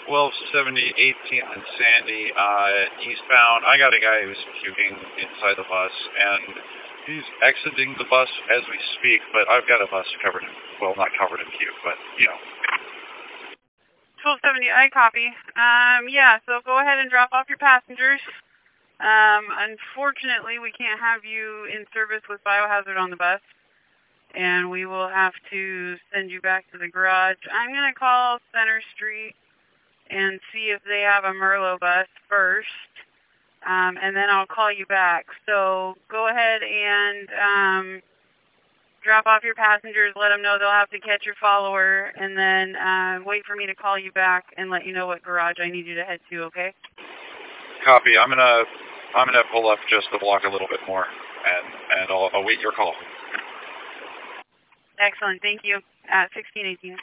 1270 18th and Sandy, eastbound. I got a guy who's puking inside the bus, and he's exiting the bus as we speak, but I've got a bus covered in, well, not covered in puke, but, you know. 1270, I copy. Yeah, so go ahead and drop off your passengers. Unfortunately, we can't have you in service with biohazard on the bus, and we will have to send you back to the garage. I'm going to call Center Street and see if they have a Merlot bus first, and then I'll call you back. So go ahead and drop off your passengers, let them know they'll have to catch your follower, and then wait for me to call you back and let you know what garage I need you to head to, okay? Copy. I'm gonna pull up just the block a little bit more, and I'll await your call. Excellent, thank you. 1618.